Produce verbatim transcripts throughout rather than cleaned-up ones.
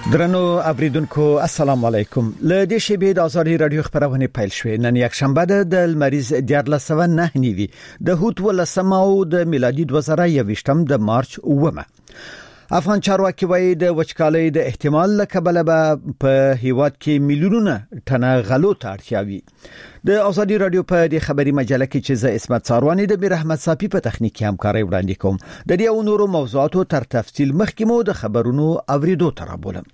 درنو اوریدونکو السلام علیکم. له دې شیبې د ازادي رادیو خبرونه پیل شوې. نن یک شنبه ده د مریض دیارلس سوه نه نیوي د هوت ولسمه او د میلادي دوه زره یوویشتم د مارچ اومه. افغان چارواکي وایي د وچکالۍ د احتمال له کبله به په هیواد کې میلیونونه ټنه غلو ته اړتیا وي. د ازادي رادیو په دې خبري مجله کې چې زه اسمت ساروانی د میر احمد صافي په تخنیکی همکاري وړاندې کوم. د دې او نورو موضوعاتو تر تفصیل مخکې مو د خبرونو اوریدو تر بولم.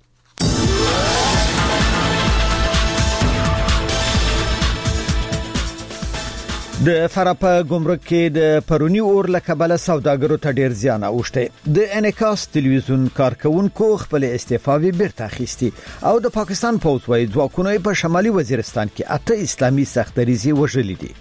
د فراه په ګمرک کې د پرونی اور له کبله سوداګرو ته ډیر زیان اوښته. د انعکاس تلویزیون کارکونکو خپل استعفاوي بیرته اخیستي او د پاکستان پوځ وايي ځواکونه په شمالي وزیرستان کې اته اسلامي سختریزي وژلي دي.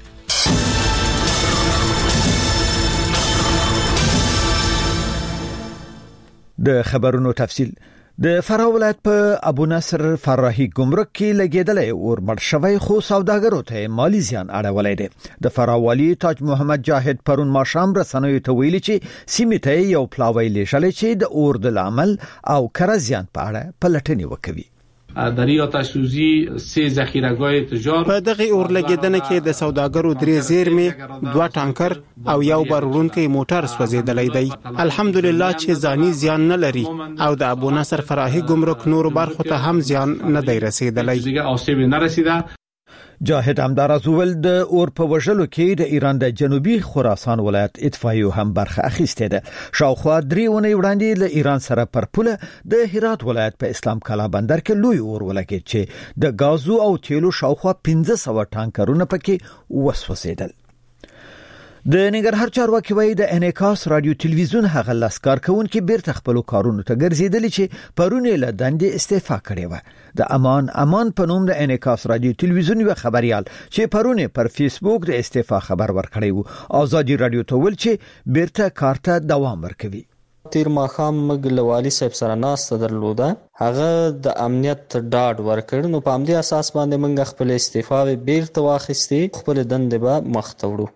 د خبرونو تفصیل. د فراه ولایت په ابو نصر فراهي ګمرک کې لګیدلې اور مړ شوی خو سوداګرو ته مالی زیان اړولې ده. د فراه والی تاج محمد جاهد پرون ماښام رسنیو ته ویلي چې سیمه ته یو پلاوی لېږل چې د اور د عمل او کر زیان په اړه پلټنې وکوي. در آتش سوزی سه ذخیره‌گاه تجار په دغه اور لګیدنه کې د سوداګرو درې زیرمې دوه ټانکر او یو بارونکي موټر سوځیدلې دی. الحمدلله چې ځاني زیان نه لري او د ابو نصر فراهي ګمرک نور برخو ته هم زیان نه دی رسیدلی. دیگه آسیب نرسیده. جاهد همدارز ویل د اور په وژلو کې د ایران د جنوبي خراسان ولایت اطفائیه هم برخه اخیسته ده. شاوخوا درې ونې وړاندې له ایران سره پر پوله د هرات ولایت په اسلام کلا بندر کې لوی اور ولګید چې د غازو او تیلو شاوخوا پنځه سوه ټانکرونه پکې وسوسیدل. د ننګرهار چارواکي وایي د انعکاس رادیو تلویزیون هغه لاسکار کوونکي بیرته خپل کارونو ته ګرځیدلی چې پرونه له دندې استعفا کړې و. د امان امان په نوم د انعکاس رادیو تلویزیون یو خبريال چې پرونه پر فیسبوک د استعفا خبر ورکړی و ازادي رادیو ته ویل چې بیرته کار ته دوام ورکوي. تیر ماخام مګ لوالي صاحب سره ناسته درلوده. هغه د امنیت ډاډ ورکړ نو په امنیت اساس باندې موږ خپل استعفا بیرته واخیستي. خپل دندې به مخ ته وړو.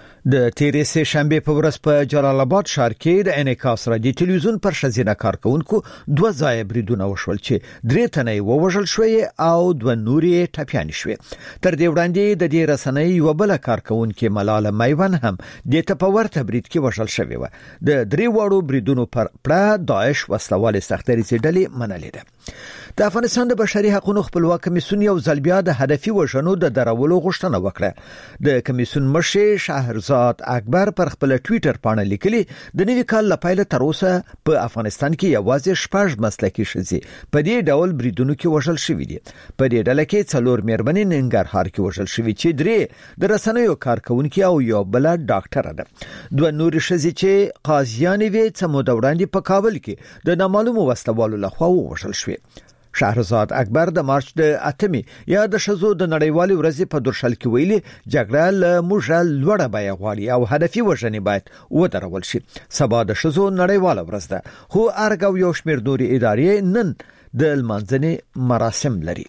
د تیرې سه شنبه په ورځ په جلال آباد ښار کې د انعکاس رادیو تلویزیون پر شزینه کارکونکو دوه ځای بریدونه وشول چې درې تنه ووژل شوی او دوه نورې ټپيان شوی. تر دې وړاندې د دې رسنۍ یو بل کارکونکو ملاله میوان هم د تپورته برید کې وژل شوی و. د درې وړو بریدونو پر پړه داعش وسلواله سختريزي ډلې منلې ده. د افغانستان د بشري حقوقو خپلواک کمیسیون یو ځل بیا د هدفي وژنو د درولو غوښتنه وکړه. د کمیسیون مشر شهرزاد اکبر پر خپل ټوئیټر باندې لیکلي د نوي کال لپاره تر اوسه په افغانستان کې یوازې شپږ مسلکي شذي په دې ډول بریدونو کې وژل شوی دي. په دې ډله کې څلور مېرمنې ننګرهار کې وژل شوی چې درې د رسنیو کارکونکو او یو بل ډاکټر ده. دوه نور شذي چې قاضیان وي چې مو دوړاندې په کابل کې د نامعلومو وسلوالو لخوا وژل شوی. شهرزاد اکبر د مارچ د اتمې یا د شزو د نړیوالې ورځې په درشل کې ویلي جګړه له موږ لوړه بیه غواړي او هدفي وژنې باید ودرول شي. سبا د شزو نړیواله ورځ ده خو ارګو یو شمېر نورې ادارې نن د لمانځنې مراسم لري.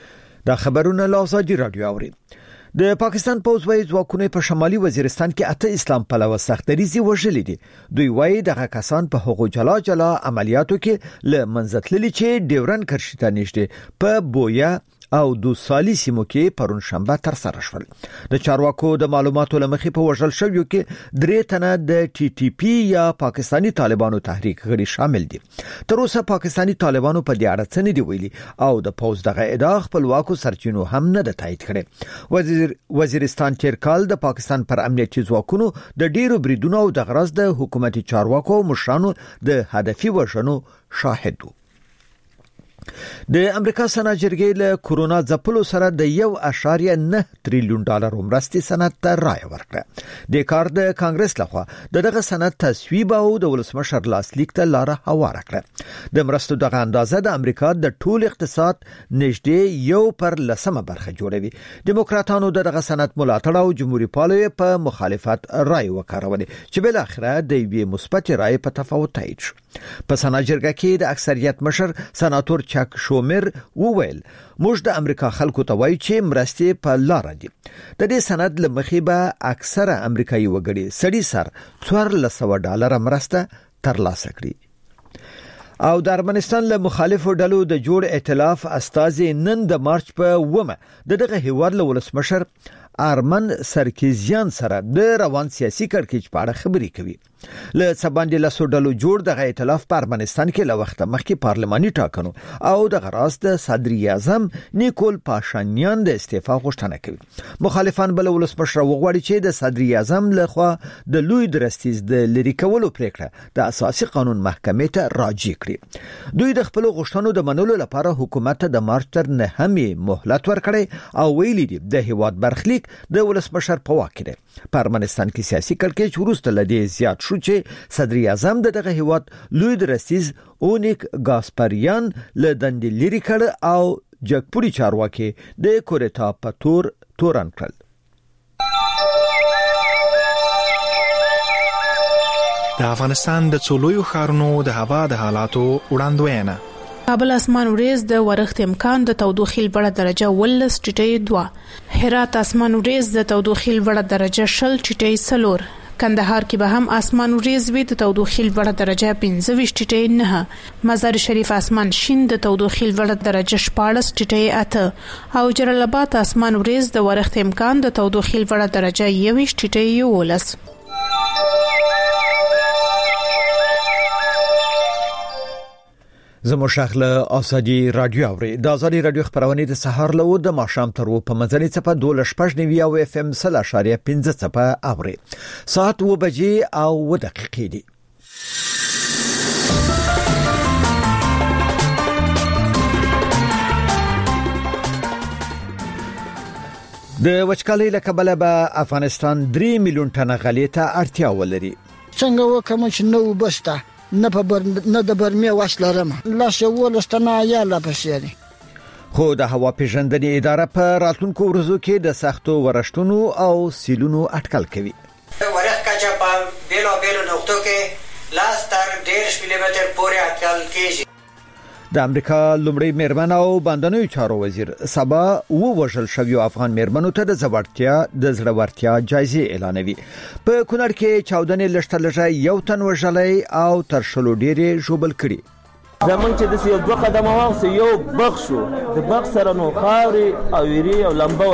دا خبرونه له ازادي رادیو اوري. د پاکستان پوځ وايي ځواکونه په شمالي وزیرستان کې اته اسلام پلوه سختریزي وژلي دي. دوی وايي دغه کسان په هغو جلا جلا عملیاتو کې له منځتللي چې ډیورن کرښې ته نږدې په بویا او دو سالي سیمو کې پرون شنبه تر سره شول. د چارواکو د معلوماتو لمخې په وژل شویو کې درې تنه د ټي ټي پی یا پاکستانی طالبانو تحریک غړي شامل دي. تر اوسه پاکستانی طالبانو په دې اړه څه نه دی ویلي او د پوز دغه ادعا خپلواکو سرچینو هم نه د تایید کړي. وزیر وزیرستان تیر کال د پاکستان پر امنیتي ځواکونو د ډیرو بریدونو او د غرض د حکومتي چارواکو مشرانو د هدفي وژنو شاهد وو. د امریکا سنا جرګې له کورونا ځپلو سره د یو اشاریه نه تریلیون ډالر مرستې سند ته رای ورکړه. د کار د کانګرس لخوا دغه سند تصویب او د ولسمشر لاسلیک ته لار هواره کړه. د مرستو دغه اندازه د امریکا د ټول اقتصاد نږدې یو پر لسمه برخه جوړوي. دیموکراتانو دغه سند ملاتړ او جمهوریت پالو په مخالفت رای وکړولې چې بل اخره د یوې مثبت رای په تفاوت تایید شو. په سنا جرګه کې د اکثریت مشر سناتور چک شومر وویل موږ د امریکا خلکو ته وایو چې مرستې په لار دي. د دې سند لمخې به اکثره امریکایي وګړي سړي سر څوارلس سوه ډالر مرسته ترلاسه کړي. او د ارمنستان له مخالفو ډلو د جوړ ائتلاف استازي نن د مارچ په ومه د دغه هیواد له ولسمشر ارمن سرکیزیان سره د روان سیاسي کړکېچ په اړه خبرې کوي. له سباندې له سودلو جوړ دغه ائتلاف په ارمنستان کې له وخت مخکې پارلماني ټاکنو او د غراس د صدر اعظم نیکول پاشانیان د استعفا غوښتنه کوي. مخالفان بل ولسمشر وغواړي چې د صدر اعظم لخوا د لوی درستیز د لری کولو پریکړه د اساسي قانون محکمې ته راجع کړي. دوی د خپل غوښتنو د منلو لپاره حکومت ته د مارچ تر نهمې مهلت ورکړي او ویلي دي د هیواد برخلیک د ولسمشر په واک کې دی. په ارمنستان کې سیاسي کړکېچ وروسته لدی زیات شو چې صدر اعظم دغه هیواد لوی درستیز اونیک ګاسپریان له دندې لري کړ او جګپوري چارواکي د کورتا په تور تورن کړل. د افغانستان د څلویو ښارونو د هوا د حالاتو وړاندوینه. کابل اسمان وریز د ورښت امکان د تودوخې لوړه درجه ولس ټیټي دوه. هرات اسمان وریز د تودوخې لوړه درجه شل ټیټي سلور. کندهار کې به هم اسمان وریز وي د تودوخې لوړه درجه پنځه ویشت ټیټي نه. مزار شریف اسمان شین د تودوخې لوړه درجه شپاړس ټیټي اته او جلال آباد اسمان وریز د ورښت امکان د تودوخې لوړه درجه یوویشت ټیټي یولس. زمو شغله آزادی رادیو اوري د آزادی رادیو خبرونه د سهار له د ماښام تر و په منځني چپه دوله شپږ نیوي او اف ام صفر اشاریه پنځه چپه اوري. ساعت و بجې او و دقیقې دي. د وچکالۍ له کبله به افغانستان درې میلیون ټنه غلې ته اړتیا ولري. څنګه وکم چې نو بسته نه په بر نه د برمه واش لرم لا شو ولستنا یا لا پسیری. خو د هوا پیژندنې اداره په راتلونکو ورځو کې د سختو ورښتونو او سیلونو اټکل کوي. ورښت کچا په بیلو بیلو نقطو کې لاس تر ډېر ملي متر پورې اټکل کیږي. د امریکا لومړی میرمن او باندنوي چارو وزیر سبا و وژل شویو افغان میرمنو ته د زړورتیا د زړورتیا جایزه اعلانوي. په کونړ کې چاودنې لشته لږه یو تن وژلای او تر شلو ډېرې ژوبل کړي. زمونږ چې د یو دوه قدمه واغسه یو بخښو د بخ سره نو خاوري او ویری او لمبه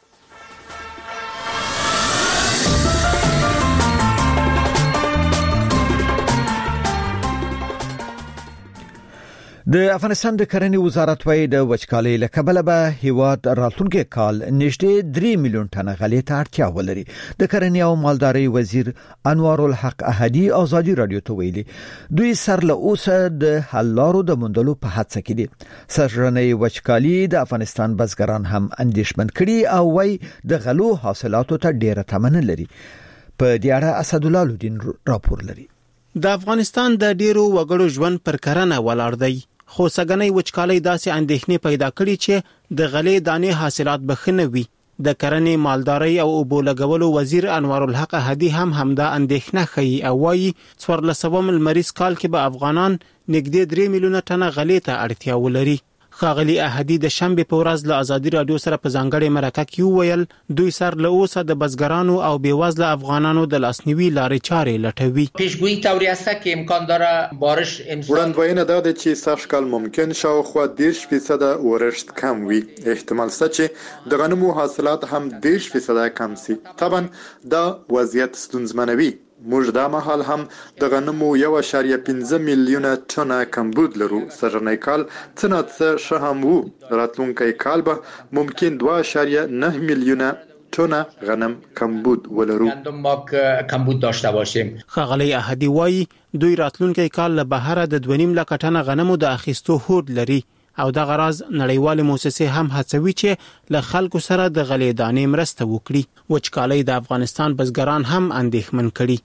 د افغانستان د کرنې وزارت وايي د وچکالۍ له کبله به هیواد راتلونکي کال نږدې درې میلیون ټنه غلې ته اړتیا ولري. د کرنې او مالدارۍ وزیر انوار الحق احدي آزادی رادیو ته ویلي دوی سر له اوسه د حل لارو د موندلو په هڅه کې دي. سرژنې وچکالي د افغانستان بزګران هم اندېښمن کړي او وايي د غلو حاصلاتو ته ډېره تمنه لري. په دې اړه اسدالله الدین راپور لري. د افغانستان د ډیرو وګړو ژوند پر کرنه ولاړ دی. خو سګنۍ وچکالۍ داسې اندېښنې پیدا کړي چې د غلې دانې حاصلات بخنه وي. د کرنې مالدارۍ او اوبو لګولو وزیر انوار الحق احدي هم همدا اندېښنه ښيي او وايي څوارلسم لمریز کال کې به افغانان نږدې درې میلیونه ټنه غلې ته اړتیا ولري. ښاغلي احدي د شنبه په ورځ له آزادي رادیو سره په ځانګړې مرکه کې وویل دوی سر له اوسه د بزګرانو او بیوزله افغانانو د لاسنیوي لارې چارې لټوي. پیشگویی طوری است که امکان داره بارش امسال وړاندوینه دا ده چې سږ کال ممکن شاوخوا دېرش فیصده ورښت کم وي. احتمال شته چې د غنمو حاصلات هم دېرش فیصده کم شي. طبعا دا وضعیت ستونزمنوي. موږ دا مهال هم د غنمو یو اشاریه پنځه میلیونه ټنه کمبود لرو. سرنۍ کال څه نه څه ښه هم وو. راتلونکی کال به ممکن دوه اشاریه نه میلیونه ټنه غنم کمبود ولرو. کمبود داشته باشیم. ښاغلی احدي وایي دوی راتلونکی کال له بهره د دوه نیم لکه ټنه غنمو د اخیستو هوډ لري او د غراز نړیوال موسسې هم هڅوي چې له خلکو سره د غلې دانې مرسته وکړي. وچکالۍ د افغانستان بزګران هم اندېښمن کړي.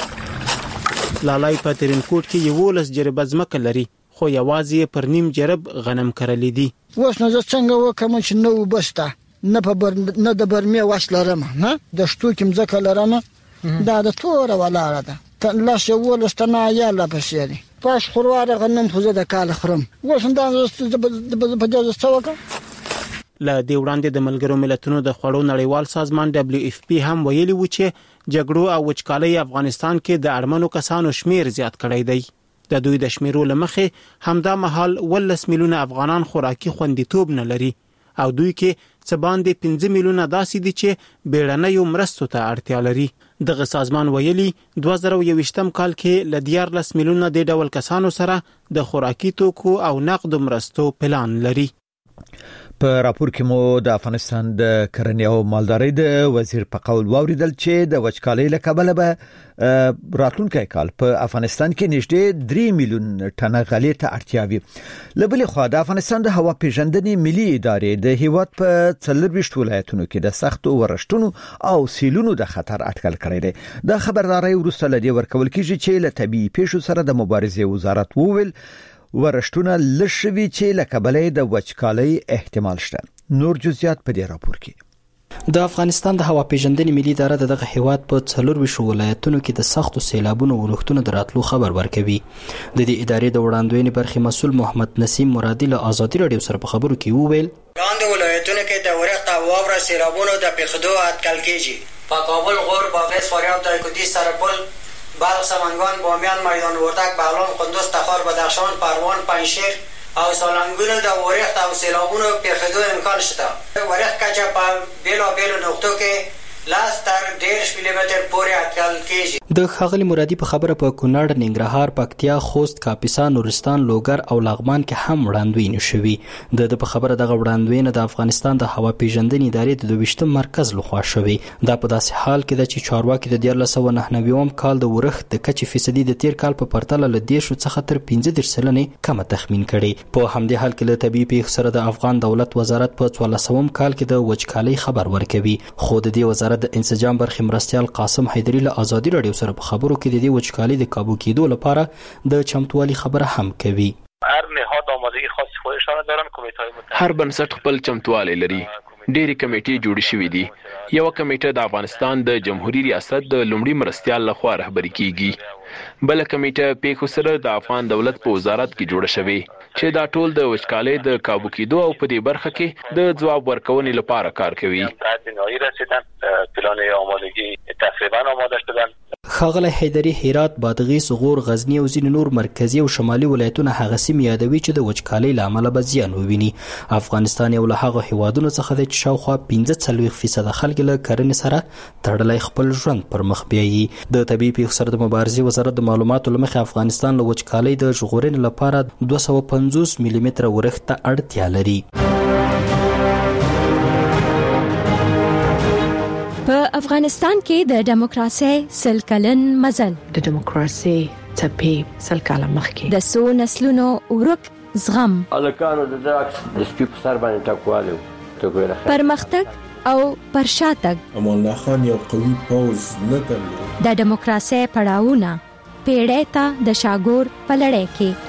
لالای په ترینکوټ کې یولس جربه ځمکه لري خو یوازې پر نیم جرب غنم کرلې دي. اوس نو څنګه وکم چې نو بسته نه په بر نه د برمه واش لرم نه د شتو کې ځمکه لرم دا د تور ولاړه ده لا شو ولستنا یا لا پسیری پاش خرواره غنم خو زه د کال خرم اوس دا په دې څوکه له دې وړاندې د ملګرو ملتونو د خوړو نړیوال سازمان دبليو اف پی هم ویلي و چې جګړو او وچکالۍ افغانستان کې د اړمنو کسانو شمیر زیات کړی دی. د دوی د شمیرو لمخې همدا مهال ولس میلیونه افغانان خوراکي خوندیتوب نه لري او دوی کې څه باندې پنځه میلیونه داسې دي چې بیړنیو مرستو ته اړتیا لري. دغه سازمان ویلي دوه زره یوویشتم کال کې له دیارلس میلیونه د ډول کسانو سره د خوراکي توکو او نقدو مرستو پلان لري. په راپور کې مو د افغانستان د کرنې او مالدارۍ د وزیر په قول واوریدل چې د وچکالۍ له کبله به راتلونکي کال په افغانستان کې نږدې درې میلیون ټنه غلې ته اړتیا وي. له بلې خوا د افغانستان د هوا پیژندنې ملي ادارې د هیواد په څلورویشت ولایتونو کې د سختو ورښتونو او سیلونو د خطر اټکل کړی دی. د خبرداري وروسته لدی ورکول کیږي چې له طبيعي پیښو سره د مبارزې وزارت وویل ورښتونه لشوي چې له کبلې د وچکالۍ احتمال شته. نور جزئیات په دې راپور کې. د افغانستان د هوا پیژندنې ملي اداره دغه هیواد په څلورویشت ولایتونو کې د سختو سیلابونو او ورښتونو دراتلو خبر ورکوي. د دې ادارې د وړاندوینې برخې مسؤل محمد نسیم مرادي له آزادي رادیو سره په خبرو کې وویل لاندې ولایتونو کې د ورښت او واوره سیلابونو د پیښېدو اټکل کیږي. په کابل، غور، بادغیس، فاریاب، دایکنډي، سرپل، بلخ، سمنگان، بامیان، میدان وردک، بغلان، قندوز، تخار، بدخشان، پروان، پنجشیر او سالنګونو د ورښت او سیلابونو پیښېدو امکان شته. ورښت کچه په بیلابیلو نقطو کې لاس تر ډېر ملي متر پورې اټکل کیږي. د ښاغلي مرادي په خبره په کونړ، ننګرهار، پکتیا، خوست، کاپیسا، نورستان، لوګر او لغمان کې هم وړاندوینې شوې. د په خبره دغه وړاندوینه د افغانستان د هوا پیژندنې ادارې د دویشتم مرکز لخوا شوې. دا په داسې حال کې ده چې چارواکي د دیارلس سوه نهه نوي کال د ورښت د کچې فیصدي د تیر کال په پرتله له دیرشو څخه تر پنځه دېرش سلنې کمه تخمین کړې. په همدې حال کې له طبیعي پیښو سره د افغان دولت وزارت په څوارلسم کال کې د وچکالۍ خبر ورکوي. خو د دې وزارت د انسجام برخې مرستیال قاسم حیدري له آزادي رادیو سره په خبرو کې د دې وچکالۍ د کابو کېدو لپاره د چمتووالي خبره هم کوي. هر نهاد آمادگی خاص خودشان دارن. کمیټه‌های متحد هر بنسټ خپل چمتووالی لري. ډېری کمیټې جوړې شوې دي. یو کمیټه د افغانستان د جمهوریت ریاست د لومړي مرستیال لخوا رهبری کیږي. بل کمیټه پیښو سره د افغان دولت په وزارت کې جوړه شوې چې دا ټول د وچکالۍ د کابو کېدو او په دې برخه کې د ځواب ورکونې لپاره کار کوي. ښاغلی حیدري هرات، بادغیس، غور، غزنی او ځینې نور مرکزی او شمالي ولایتونه هغه سیمې یادوي چې د وچکالۍ له امله به زیان وویني. افغانستان یو له هغو هیوادونو څخه دی چې شاوخوا پنځه څلوېښت فیصده خلک له کرنې سره تړلی خپل ژوند پر مخ بیایي. د طبیعي پیښو سره د مبارزې وزارت د معلوماتو له مخې افغانستان له وچکالۍ د ژغورنې لپاره دوه سوه پنځوس ملي متره ورښت ته اړتیا لري. په افغانستان کې د دیموکراسي سل کلن مزل د دیموکراسي څپې سل کاله مخکې د څو نسلونو ورک زغم الکانو د داکس د سپیپ سر باندې ټاکوالو ته ګوره پرمختګ او پرشاتګ امان الله خان یو قوي پوز نه درلود. د دیموکراسي پړاوونه پیړۍ ته د شاګور په لړۍ کې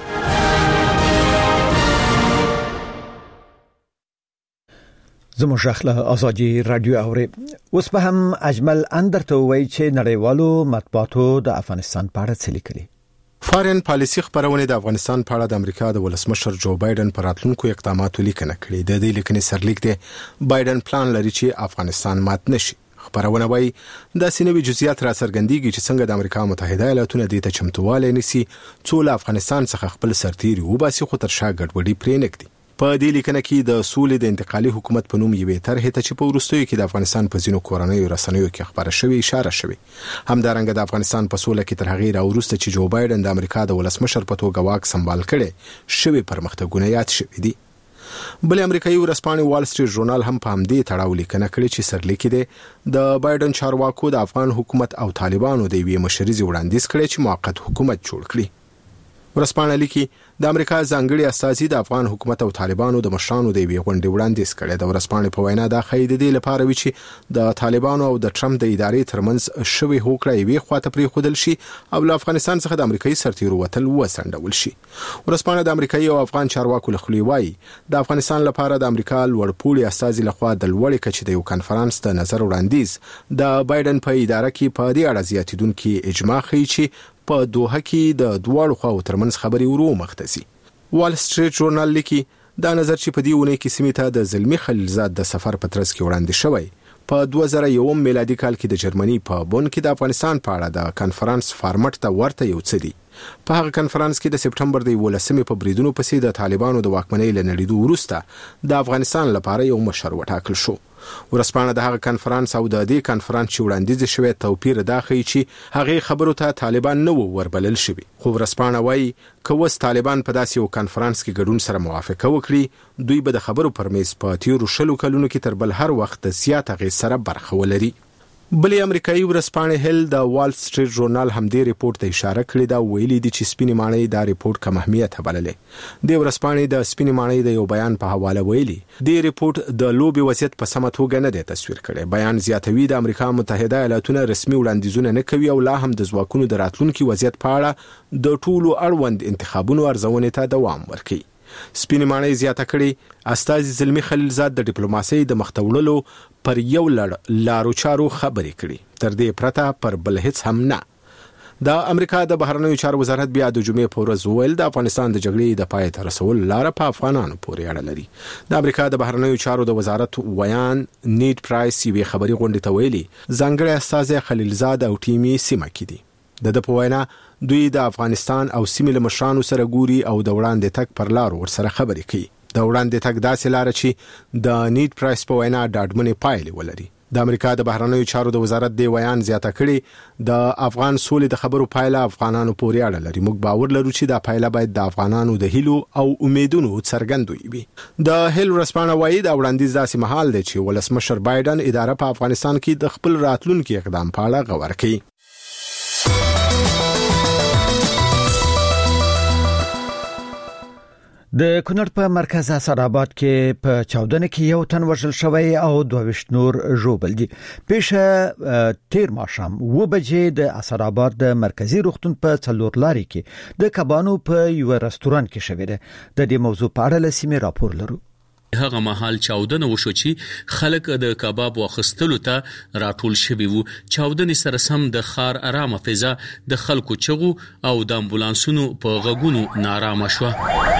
زموږ خپل ازادي رادیو اوري. اوس په هم اجمل اندرته وایي چې نړیوالو مطبوعاتو د افغانستان په اړه څه لیکلي. فارن پالیسي خبرونه د افغانستان په اړه د امریکا د ولسمشر جو بایدن پر راتلونکو اقداماتو لیکنه کړې. د دې لیکنې سرلیک دی بایدن پلان لري چې افغانستان مات نشي. خبرونه وایي د سینوي جزئیات را څرګندېږي چې څنګه د امریکا متحده ایالاتونو د ته چمتووالی نیسي څو له افغانستان څخه خپل سرتیري وباسي، خو تر شا ګډوډي پرې نږدي. په دې لیکنه کې د سولې د انتقالي حکومت په نوم یوې طرحې ته چې په وروستیو کې د افغانستان په ځینو کورنیو رسنیو کې خبره شوې اشاره شوې. همدارنګه د افغانستان په سوله کې تر هغې راوروسته چې جو بایدن د امریکا د ولسمشر په توګه واک سمبال کړي شوې پرمختګونه یاد شوي دي. بل امریکایي ورځپاڼې وال سټریټ ژورنال هم په همدې تړاو لیکنه کړې چې سرلیک دی د بایدن چارواکو د افغان حکومت او طالبانو د یوې مشرزې وړاندیز کړی چې موقت حکومت جوړ کړي. ورځپاڼه لیکي د امریکا ځانګړي استازي د افغان حکومت او طالبانو د مشرانو د یوې غونډې وړاندیز کړی. د ورځپاڼې په وینا دا ښایي د دې لپاره وي چې د طالبانو او د ټرمپ د ادارې ترمنځ شوې هوکړه یوې خواته پرېښودل شي او له افغانستان څخه د امریکایي سرتیرو وتل وسنډول شي. ورځپاڼه د امریکایي او افغان چارواکو له خولې وایي د افغانستان لپاره د امریکا لوړپوړي استازي لخوا د لوړې کچې د یو کنفرانس د نظر وړاندیز د بایدن په اداره کې په دې اړه زیاتیدونکي اجماع ښیي چې په دوحه کې د دواړو خواو ترمنځ خبرې ورو مخته ځي. وال سټریټ ژورنال لیکي دا نظر چې په دې اونۍ کې سیمې ته د زلمی خلیلزاد د سفر په ترڅ کې وړاندې شوی په دوه زره یو میلادي کال کې د جرمني په بون کې د افغانستان په اړه د کنفرانس فارمټ ته ورته یو څه دی. په هغه کانفرنس کې د سپټمبر د ولسمې په بریدونو پسې د طالبانو د واکمنۍ لنډیدو وروسته د افغانستان لپاره یو مشر وټاکل شو. ورسپانه د هغه کانفرنس او د دې کانفرنس چې وړاندیز شوی توپیر دا ښیي چې هغه خبرو ته طالبان نه وربلل شوي. خو ورسپانه وایي که اوس طالبان په داسې یو کانفرنس کې ګډون سره موافقه وکړي دوی به د خبرو پر میز په تیرو شلو کلونو کې تر بل هر وخت د زیات اغېز سره برخه ولري. بلې امریکایي ورسپانه هیل د وال سټریټ ژورنال همدې ریپورت ته اشاره کړې دا ویلي دي چې سپینې ماڼۍ دا ریپورت کم اهمیت بللې. د ورسپانه د سپینې ماڼۍ د یو بیان په حواله ویلي د ریپورت د لوبي وضعیت په سمه توګه نه دی تصویر کړی. بیان زیاتوي د امریکا متحده ایالاتونو رسمي وړاندیزونه نه کوي او لا هم د ځواکونو د راتلونکي وضعیت په اړه د ټولو اړوند انتخابونو ارزونې ته دوام ورکوي. سپینې ماڼۍ زیاته کړي استازي زلمی خلیلزاد د ډیپلوماسۍ د مختوللو پر یو لړ لارو چارو خبرې کړي تر دې پرته پر بل هیڅ هم نه. د امریکا د بهرنیو چارو وزارت بیا د جمعې په ورځ وویل د افغانستان د جګړې د پای ته رسول لار په افغانانو پورې اړه لري. د امریکا د بهرنیو چارو د وزارت ویان نیټ پرایس یوې خبري غونډې ته ویلي ځانګړی استازی خلیلزاد او ټیمي سیمه کې دي. د د په وینا دوی د افغانستان او سیمې له مشرانو سره ګوري او د وړاندې تک پر لار ورسره خبرې کوي. د وړاندې تک داسې لار چې د نیټ پرایس په وینا ډاډمنې پایلې ولري. د امریکا د بهرنیو چارو د وزارت دی ویان زیاته کړي د افغان سولې د خبرو پایله افغانانو پورې اړه لري. موږ باور لرو چې دا پایله باید د افغانانو د هیلو او امیدونو څرګندوي وي. د هیل ورسپانه وایي دا وړاندیز داسې مهال دی چې ولسمشر بایدن اداره په افغانستان کې د خپل راتلونکي اقدام په اړه غور کوي. د کونړ په مرکز اسداباد کې په چاودنه کې یو تن وژل شوی او دوه ویشت نور ژوبل دي. پیښه تیر ماښام و بجې د اسداباد د مرکزی روغتون په څلور لاري کې د کبانو په یو رستوران کې شوې ده. د دې موضوع په اړه لسیمه راپور لرو. هغه محل چاودنه وشو چې خلک د کباب واخستلو ته راټول شوي وو. چاودنې سره سم د خار آرامه فضا د خلکو چغو او د امبولانسونو په غږونو نارامه شو.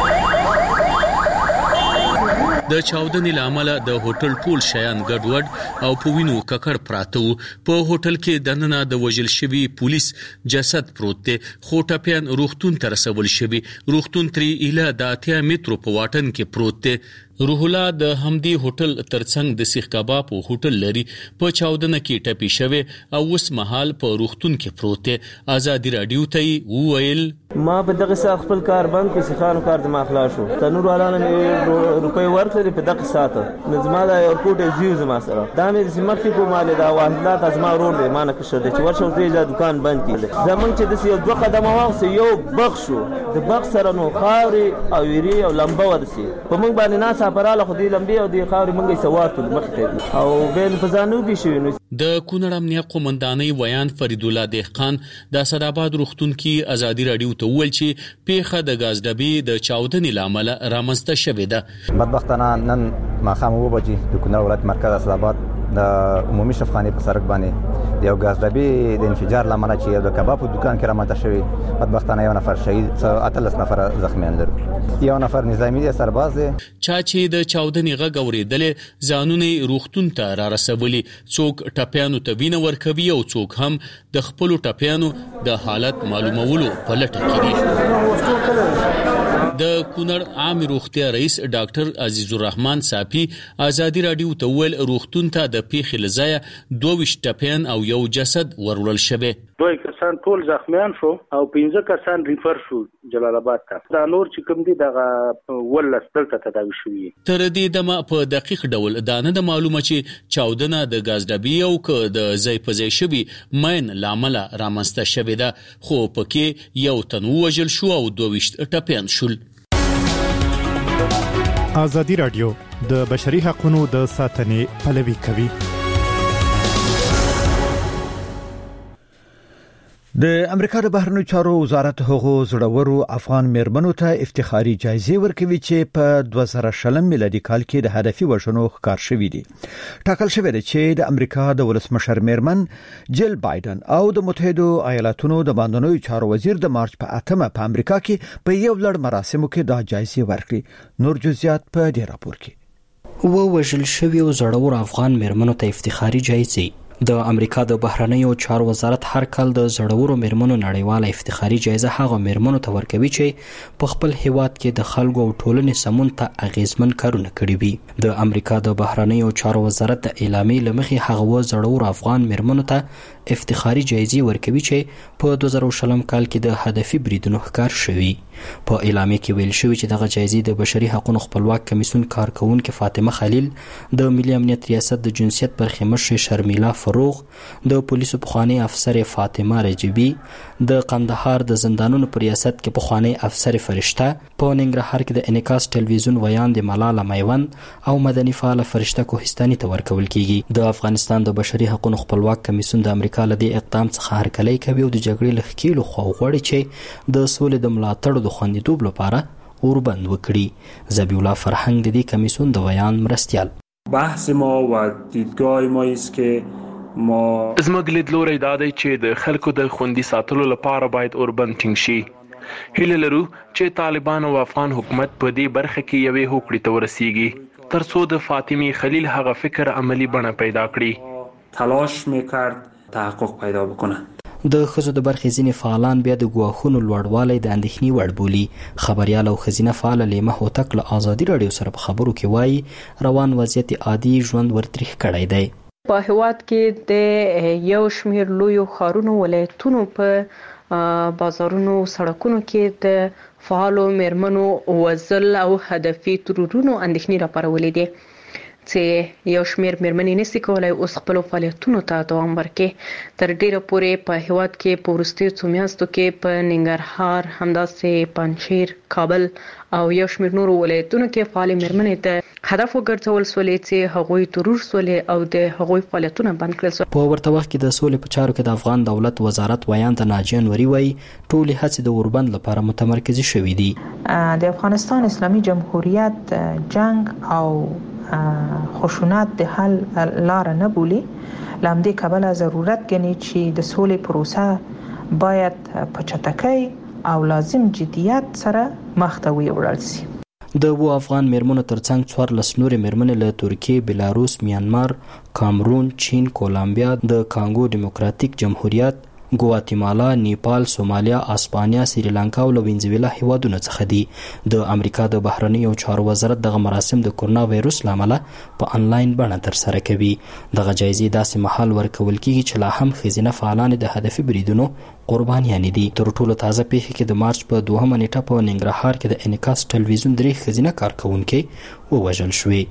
د چاودنې لامل د هوټل ټول شیان ګډوډ او په وینو ککړ پراته وو. په هوټل کې دننه د وژل شوی پولیس جسد پروت دی خو ټپيان روغتون ته رسول شوی. روغتون ترې اله د اتیا مترو په واټن کې پروت دی. روح الله د همدی هوټل ترڅنګ د سیخ کباب او هوټل لري. په چاودنه کې ټپي شوی او اوس مهال په روغتون کې پروت دی. آزادی رادیو ته وویل ما په دغه ساعت خپل کار بند کړ، سیخانو کار د مخلا شو. تنور علانه مې روپۍ ورکړې په دغه ساعت نه زما د ایرپورټ زیو زما سره دا مې سیمټ کې کوماله دا واحدات ازما روډ دی مانه کې شته چې ورشه دې دا دکان بند کړي. زمونږ چې د یو دوه قدمه واغسه یو بخښو د بخ سره نو خاوري او ویری او لمبه ورسي په موږ باندې ناس پراله خو دې لمبي او دې خاوري موږ سوارتل مخته او بین فزانو کې شوی. د کونړ امنیه قومندانۍ ویان فرید الله دهقان د اسداباد روغتون کې آزادی رادیو ته وویل چې پیښه د غاز ډبې د چاودنې لامل رامنځته شوې ده. بدبختانه نن ماښام اوه بجې د کونړ ولایت مرکز اسداباد د عمومي شفخانې په سړک باندې د یو غاز ډبې د انفجار لامل چې یو د کباب په دکان کې رامنځته شوی. بدبختانه یو نفر شهید، اتلس نفر زخمیان لري. یو نفر نظامی دی سرباز دی. چا چې د چاودنې غږ اورېدلې ځانونه روغتون ته را رسولي. څوک ټپيانو ته وینه ورکوي او څوک هم د خپل ټپيانو د حالت معلومولو په لټه کې دي. د کونړ عام روغتیا رئیس ډاکټر عزیز الرحمن صافي آزادی رادیو ته ویل روغتون ته د پیښې لزایه دوه ویشت ټپيان او یو جسد ورولل شوی. دوه کسان ټول زخمیان شو او پنځه کسان ریفر شو جلال آباد ته. دا نور چې کوم دي دغه ولس دلته تداوي شوی. تر دې دمه په دقیق ډول دا نه د معلومه چې چاودنه د غاز ډبې او ک د ځای په ځای شوی مین لامل رامنځته شوی ده خو پکې یو تن وژل شو او دوه ویشت ټپيان شول. آزادی رادیو د بشري حقوقو د ساتنې پلوي کوي. د امریکا د بهرنیو چارو وزارت هغو زړورو افغان میرمنو ته افتخاري جایزې ورکوي چې په دوه زره شلم میلادي کال کې د هدفي وژنو ښکار شوي دي. ټاکل شوی دی چې د امریکا د ولسمشر میرمن جیل بایدن او د متحده ایالاتونو د باندنیو چارو وزیر د مارچ په اتمه په امریکا کې په یو لړ مراسمو کې دا جایزې ورکړي. نور جزئیات په دې راپور کې. و وژل شوی او زړور افغان میرمنو ته افتخاري جایزې د امریکا د بهرنیو چارو وزارت هر کال د زړورو میرمنو نړیواله افتخاري جایزه هغه میرمنو ته ورکوي چې په خپل هیواد کې د خلکو او ټولنې سمون ته اغیزمن کارونه کړي وي. د امریکا د بهرنیو چارو وزارت د اعلامیې له مخې هغه زړورو افغان میرمنو ته افتخاري جایزې ورکوي چې په دوه زره شلم کال کې د هدفي بریدونو ښکار شوي. په اعلامیه کې ویل شوی چې دغه جایزې د بشري حقوقو خپلواک کمیسیون کارکونکو فاطمه خلیل، د ملي امنیت ریاست د جنسیت برخې مشر شرمیلا فروغ، د پولیسو پخوانی افسر فاطمه رجبی، د قندهار د زندانونو په ریاست کې پخوانی افسر فرشته، په ننګرهار کې د انعکاس ټلویزیون ویاند ملاله میوند او مدني فعال فرشته کوهستاني ته ورکول کیږي. د افغانستان د بشري حقوقو خپلواک کمیسیون د امریکا له دې اقدام څخه هرکلی کوي او د جګړې له ښکېلو خواو غواړي چې د سولې د ملاتړ د خوندیتوب لپاره اوربند وکړي. ذبیح الله فرهنګ د دې کمیسیون د ویان مرستیال. بحث ما و دیدگاه ما است که ما زموږ لیدلوری دا دی چې د خلکو د خوندي ساتلو لپاره باید اوربند ټینګ شي. هیله لرو چې طالبان او افغان حکومت په دې برخه کې یوې هوکړې ته ورسیږي تر څو د فاطمه خلیل هغه فکر عملی بڼه پیدا کړي. تلاش میکرد تحقق پیدا بکنه. د ښځو د برخې ځینې فعالان بیا د ګواښونو لوړوالی د اندېښنې وړ بولي. خبریال او ښځینه فعاله لیمه هوتک له ازادي راډیو سره په خبرو کې وایي روان وضعیت عادي ژوند ورتریخ کړی دی. په هیواد کې د یو شمېر لویو ښارونو ولایتونو په بازارونو سړکونو کې د فعالو میرمنو وژل او هدفي ترورونو اندېښنې راپارولې دي چې یو شمېر میرمنې نشي کولای اوس خپل فعالیتونو ته دوام ورکړي. تر ډیره پورې په هیواد کې په وروستیو څو میاشتو کې په ننګرهار، همداسې پنجشیر، کابل او یو شمېر نورو ولایتونو کې فعال میرمنې ته هدف وګرځول سولې چې هغوی ترور سولې او د هغوی فعالیتونه بند کړل سول. په ورته وخت کې د سولې په چارو کې د افغان دولت وزارت ویاند ناجیه نوري وایي ټولې هڅې د اوربند لپاره متمرکزې شوې دي. د افغانستان اسلامي جمهوریت جنگ او خشونت د حل لار نه بولي. لامدې کابل ضرورت ګڼي چې د سولې پروسه باید په چټکۍ او لازم جدیت سره مخ ته ویوړل شي. د وو افغان میرمنو ترڅنګ څوارلس نورې میرمنې له ترکیې، بلاروس، میانمار، کامرون، چین، کولمبیا، د کانګو ډیموکراتیک جمهوریت، ګواتیمالا، نیپال، سومالیا، اسپانیا، سریلانکا او وینزویلا هیوادونو څخه دي. د امریکا د بهرنیو چارو وزارت دغه مراسم د کورونا وایروس له امله په انلاین بڼه ترسره کوي. دغه جایزې داسې مهال ورکول کیږي چې لا هم ښځینه فعالان د هدفي بریدونو قربانیان دي. تر ټولو تازه پیښه کې د مارچ په دوهمه نیټه په ننګرهار کې د انعکاس ټلویزیون درې ښځینه کارکونکي ووژل شوې.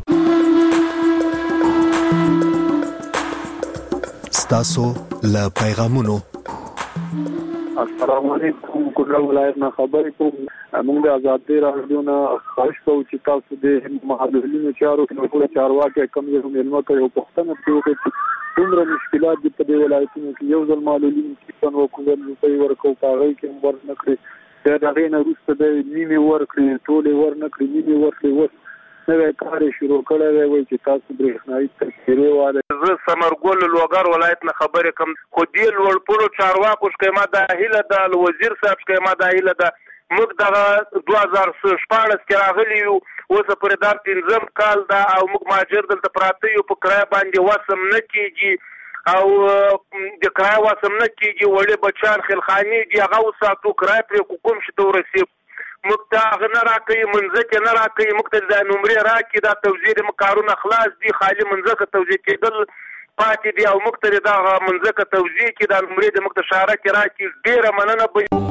ستاسو له پیغامونو السلام علیکم. کونړ ولایت نه خبرې کوم. موږ د ازادۍ راډیو نه خواهش کوو چې تاسو د محللینو چارو کې ټول چارواکي کوم یو ملمه کوي او پښتنه کوي چې څومره مشکلات دي په دې ولایتونو کې. یو ځل محللین چې څنګه وکړل چې ورکو پاغي کې ور نه کړی دا دغه نه روسته د نیمه ور کړی ټول ور نه کړی نیمه ور کړی وس نوې کار شروع کړی وي چې تاسو برېښنايي تذکرې واله. زه سمرګل لوګر ولایت نه خبرې کوم. خو دې لوړ پورو چارواکو شکایما د هیله د وزیر صاحب شکایما د هیله د موږ د دوه زره شپاړس کې راغلی یو اوس پر دا پنځم کال دا او موږ ماجر دلته پراته یو په کرای باندې وسم نه کیږي او د کرای وسم نه کیږي وړي بچان خلخانی دی هغه وساتو کرای پر حکومت شته ورسي مقتا نه راکې منځکه نه راکې مقتا د نمرې راکې دا توزیع مکارونه خلاص دي خالی منځکه توزیع کېدل پاتې دي او مقتا دا منځکه توزیع کې د نمرې د مقتا شارکه راکې ډیره مننه به.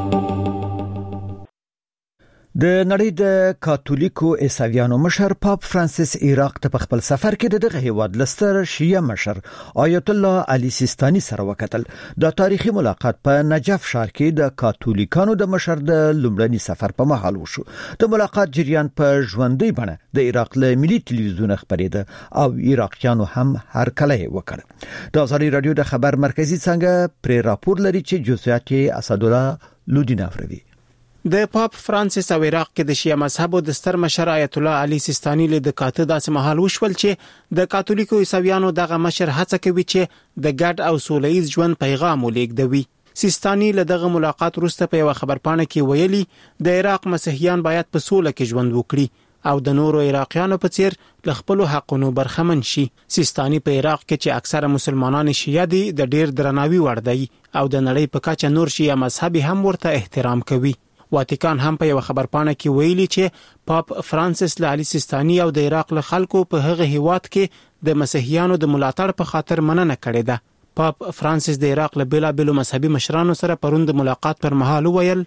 د نړۍ د کاتولیکو عیسویانو مشر پاپ فرانسیس عراق ته په خپل سفر کې د دغه هیواد لستر شیعه مشر آیت الله علي سیستاني سره وکتل. د تاریخي ملاقات په نجف ښار کې د کاتولیکانو د مشر د لومړني سفر په مهال وشو. د ملاقات جریان په ژوندۍ بڼه د عراق له ملي ټلویزیون خبرېده او عراقیانو هم هرکلی وکړ. د ازادي رادیو د خبر مرکزی څنګه پر راپور لري چې جزئیات اسدالله لودین افروی. د پاپ فرانسیس او عراق کې د شیعه مذهب او د ستر مشر آیت الله علي سیستاني له د کاته داسې مهال وشول چې د کاتولیکو عیسویانو دغه مشر هڅه کوي چې د ګډ او سولهییز ژوند پیغام ولېږدوي. سیستاني له دغه ملاقات وروسته په یو خبرپاڼه کې ویلي د عراق مسیحیان باید په سوله کې ژوند وکړي او د نورو عراقیانو په څیر له خپل حقونو برخمن شي. سیستاني په عراق کې چې اکثره مسلمانان شیعه دي د ډیر درناوي وړ دی او د نړۍ په کچه نور شیعه مذهبي هم ورته احترام کوي. واتیکان هم په یو خبرپاڼه کې ویلي چې پاپ فرانسیس له علي سیستاني او د عراق له خلکو په هغه هیواد کې د مسیحیانو د ملاتړ په خاطر مننه کړې ده. پاپ فرانسیس د عراق له بیلابیلو مذهبي مشرانو سره پرون د ملاقات پر مهال وویل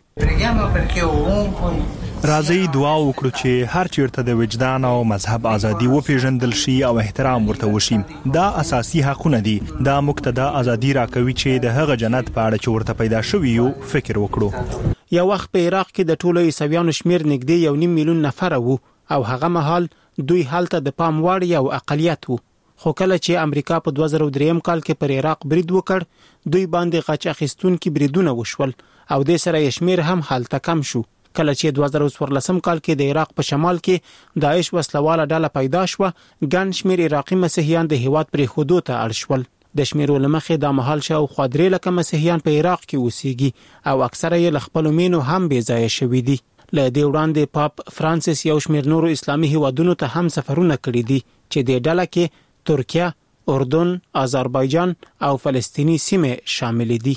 راځي دعا وکړو چې هر چیرته د وجدان او مذهب ازادي وپیژندل شي او احترام ورته وشي. دا اساسي حقونه دي. دا مقتدا ازادي راکوي چې د هغه جنت په اړه چې ورته پیدا شوی یو فکر وکړو. یو وخت په عراق کې د ټولو عیسویانو شمیر نږدې یو نیم میلیون نفر وو او هغه مهال دوی حالت د پام وړ یو اقلیت وو. خو کله چې امریکا په دوه زره درې کال کې پر عراق برید وکړ دوی باندې غچ اخیستونکي بریدونه وشول او د سره یې شمیر هم حالت کم شو. کله چې دوه زره څوارلس کال کې د عراق په شمال کې داعش وسلواله ډله پیدا شوه ګڼ شمیر عراقي مسیحیان د هیواد پرې خودو ته اړ شول. د شمیرو لمخې د مهال شاو خادرې لکه مسیحیان په عراق کې اوسېږي او اکثره یې له خپل مینو هم بې ځایه شوي دي. له دې وړاندې پاپ فرانسیس یو شمیر نورو اسلامي هیوادونو ته هم سفرونه کړي دي چې د ډله کې ترکیه، اردن، آذربایجان او فلسطینی سیمې شامل دي.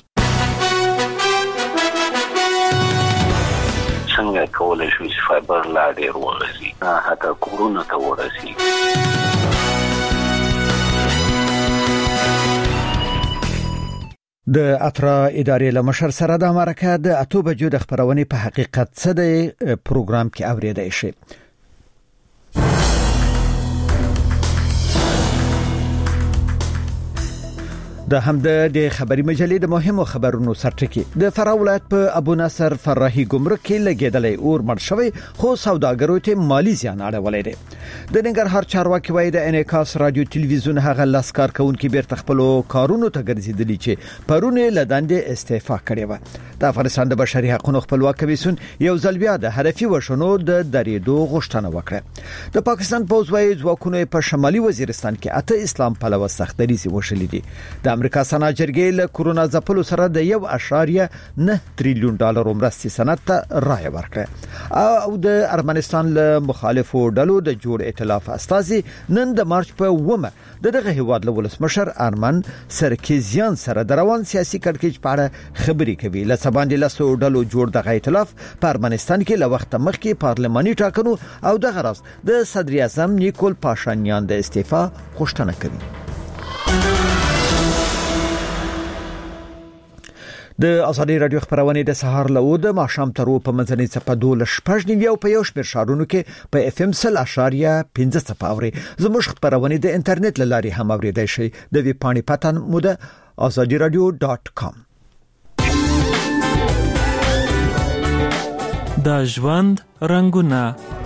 څنګه کولای شو چې فایبر لا ډیر وغځي حتی کورونه ته ورسي. د اترا ادارې له مشر سره د مرکه د اتو بجو د خبرونې په حقیقت څه د پروګرام کې اوریدای شي. د همد د خبري مجلې د مهمو خبرونو سرټکی د فراه ولایت په ابو نصر فرحي ګمرک کې لګیدلې اور مړ شوی خو سوداګرو ته مالی زیان اړولې ده. د ننګرهار چارواکي وایي د انعکاس رادیو ټلویزیون هغه لاسکار کوونکي بیرته خپل کارونو ته ګرځیدلی چې پرونه لداندې استعفا کړې و. د افغانستان د بشري حقوقو خپلواک کمیسیون یو ځل بیا د هدفي وشونو د درېدو غوښتنه وکړه. د پاکستان پوز وایي ځواکونه په شمالي وزیرستان کې اته اسلام پلوه سختريزي وشلې دي. د امریکا سنا جرګې له کورونا ځپلو سره د یو اشاریه نه تریلیون ډالر مرستې سند ته رایه ورکړه او د ارمنستان له مخالفو ډلو د جوړ ائتلاف استازي نن د مارچ په ومه د دغه هیواد له ولسمشر ارمن سرکیزیان سره د روان سیاسي کړکېچ په اړه خبرې کوي. له سباندې لاسو ډلو جوړ دغه ائتلاف په ارمنستان کې له وخت مخکې پارلماني ټاکنو او دغه راز د صدر اعظم نیکول پاشانیان د استعفا غوښتنه کوي. د ازادي رادیو خبرونه د سهار له ود ماښام تر په منځنۍ صفه دوه شپږ نیو په یو شمېر شارونو کې په اف ام سل اشاریه پنځه صفه اوري. زموږ خبرونه د انټرنیټ له لارې هم اوریدای شئ. د وی پاڼې پتن مو د azadi radio dot com. د ژوند رنگونه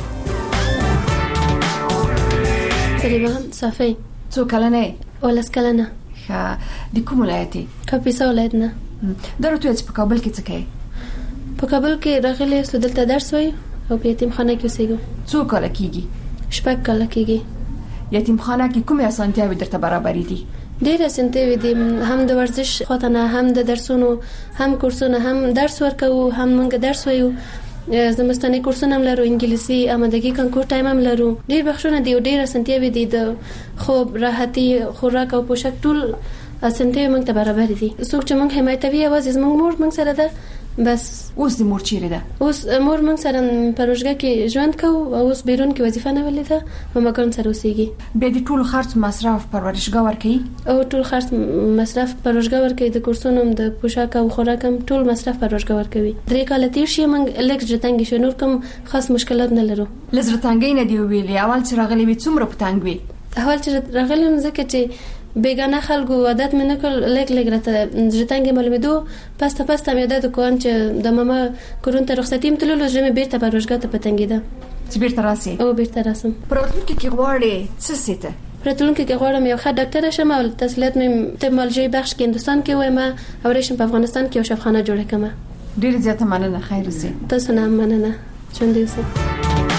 تقریبا صافي څو کلنه ولس کلنه ښه د کوم ولایتي کاپیسا ولایت نه درته چې په کابل کې څه کوي؟ په کابل کې راغلي سو دلته درس وای او په یتیمخانه کې اوسېږم. څو کال کېږي؟ شپږ کال کېږي. یتیمخانه کې کومه اسانتیاوې درته برابرې دي؟ ډېر اسانتیاوې دي، هم د ورزش خاطر هم د درسونو هم کورسونه هم درس ورکو هم موږ درس وایو. زمستاني کورسونه هم لرو، انګلیسي آمادګي کانکور ټایم هم لرو. ډېر بخښونه دی او ډېر اسانتیاوې دي، د خوب راحتي خوراک او پوشاک ټول اسانتیاوې موږ ته برابر دي. څوک چې موږ حمایتوي یوازې زموږ مور موږ سره ده بس. اوس د مور چیرې ده؟ اوس مور موږ سره په روزګار کې ژوند کوو او اوس بیرون کې وظیفه نه ولیده په مګر سره اوسېږي. به د ټول خرڅ مصرف پرورشګاه ورکوي او ټول خرڅ مصرف پرورشګاه ورکوي، د کورسونو د پوشاک او خوراک هم ټول مصرف پرورشګاه ورکوي. درې کال تیر شي موږ لږ ژتنګ شو، نور کوم خاص مشکلات نه لرو. لزرتنګي نه دی ویلي اول چې راغلي وي څومره پتنګ وي؟ اول چې راغلم ځکه چې بیگانه خلکو عادت مې نکړ لیک لیک راته ژتنګ معلومېدو پسته پسته مې عادت کوم چې د ماما کورون ته رخصتیم تللو ژمې بیرته پرورشګاه ته پتنګېده چې بیرته راسي او بیرته راسم. پراتلونکي کې غواړې څه سیته؟ پراتلونکي کې غواړم یو ښه ډاکټر شم او تحصیلات مې ټکنالوژي بخش کې هندستان کې وایم او راشم په افغانستان کې یو شفاخانه جوړه کړم. ډېر زیاته مننه، خیر اوسې. تاسو نه مننه، ژوند دې اوسه.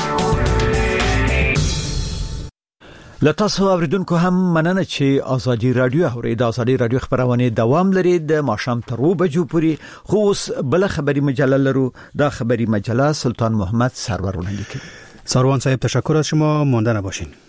لتاسو اوریدونکو هم مننه چې ازادي رادیو اوري. د ازادي رادیو خبرونه دوام لري د ماښام تر و بجو پورې. خو اوس بل خبري مجله لرو. دا خبري مجله سلطان محمد سرور وړاندې کوي. ساروان صاحب تشکر از شما، مانده نباشین.